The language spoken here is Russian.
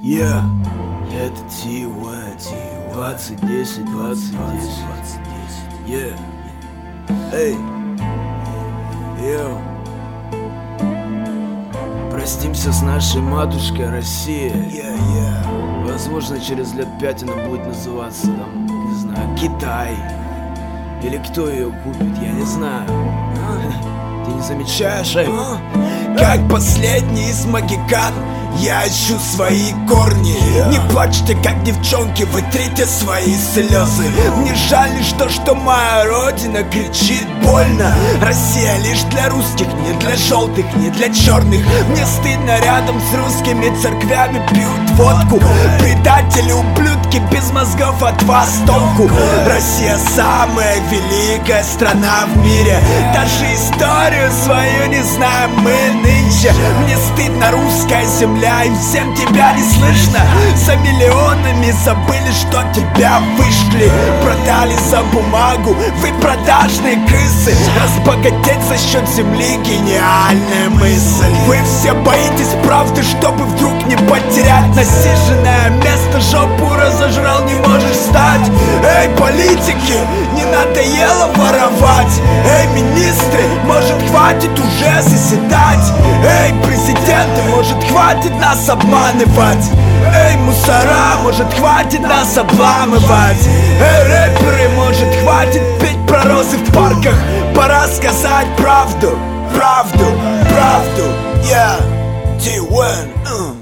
Это T1 2010. Эй, простимся с нашей матушкой Россия. Возможно, через лет 5 она будет называться там, не знаю, Китай. Или кто ее купит, я не знаю. Ты не замечаешь, Как последний из магикан я ищу свои корни. Не плачьте, как девчонки, вытрите свои слезы. Мне жаль лишь то, что моя родина кричит больно. Россия лишь для русских, не для желтых, не для черных. Мне стыдно, рядом с русскими церквями пьют водку. Предатели, ублюдки, без мозгов от вас толку. Россия самая великая страна в мире. Даже историю свою не знаем мы нынче. Мне стыдно, русская земля, и всем тебя не слышно. За миллионами забыли, что тебя вышли. Продали за бумагу, вы продажные крысы. Разбогатеть за счет земли — гениальная мысль. Вы все боитесь правды, чтобы вдруг не потерять насиженное место. Жопу разожрал, не можешь встать. Эй, политики, не надоело воровать? Эй, министры, может хватит уже заседать? Эй, президенты, может хватит нас обманывать? Эй, мусора, может хватит нас обламывать? Эй, рэперы, может хватит петь про розы в парках? Пора сказать правду, правду, правду. T1